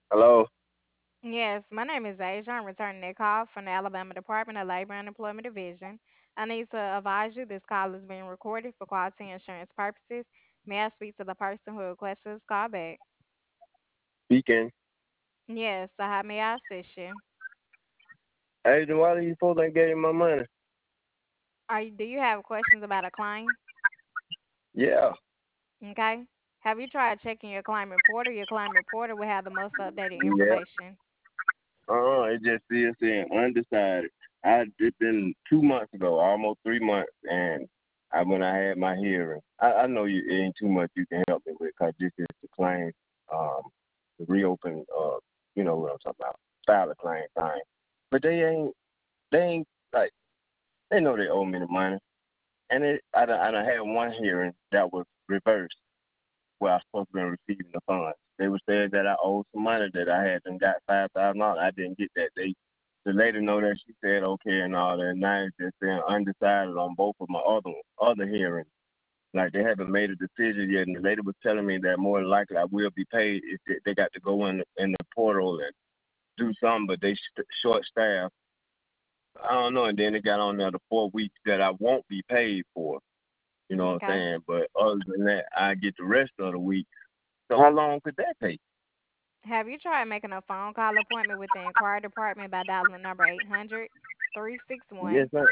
Hello. Yes, my name is Asia. I'm returning a call from the Alabama Department of Labor and Employment Division. I need to advise you this call is being recorded for quality insurance purposes. May I speak to the person who requested this call back? Speaking. Yes, so how may I assist you? Hey, then why these folks ain't gave me my money? Do you have questions about a claim? Yeah. Okay. Have you tried checking your claim report, or your claim reporter will have the most updated Yeah. information? It just still saying undecided. It been 2 months ago, almost 3 months, and when I had my hearing, I know you it ain't too much you can help me with, cause this is the claim, um, the reopen, you know what I'm talking about, file a claim thing. But they ain't like they know they owe me the money, and I done had one hearing that was reversed, where I was supposed to be receiving the funds. They were saying that I owed some money that I had and got $5,000. I didn't get that. The lady know that she said okay and all that. Now it's just saying undecided on both of my other hearings. Like they haven't made a decision yet, and the lady was telling me that more than likely I will be paid if they got to go in the portal and do something, but they short staff. I don't know, and then it got on there the 4 weeks that I won't be paid for. You know what I'm Okay. saying? But other than that, I get the rest of the week. So how long could that take? Have you tried making a phone call appointment with the inquiry department by dialing number 800 Yes, 361 ma'am.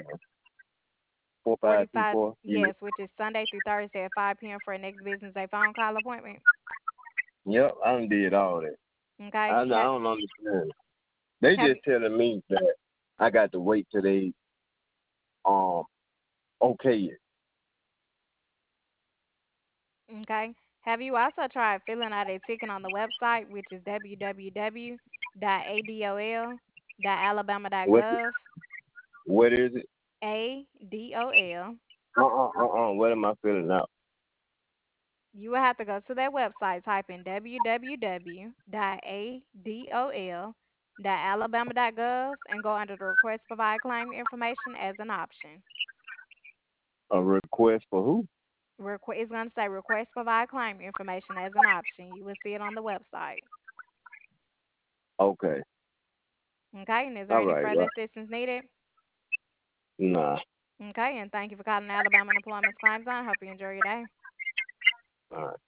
45? 4524. Yes, which is Sunday through Thursday at 5 p.m. for a next business day phone call appointment. Yep, I done did all that. Okay. I don't understand. They Have just telling me that I got to wait till they um okay it. okay. Have you also tried filling out a ticket on the website, which is What www.adol.alabama.gov? what is it? ADOL. What am I filling out? You will have to go to their website, type in www.adol.alabama.gov, and go under the request provide claim information as an option. A request for who? It's going to say request provide claim information as an option. You will see it on the website. Okay. Okay, and is there All any right, further right. assistance needed? Nah. Okay, and thank you for calling Alabama Unemployment Claims Line. Hope you enjoy your day. All right.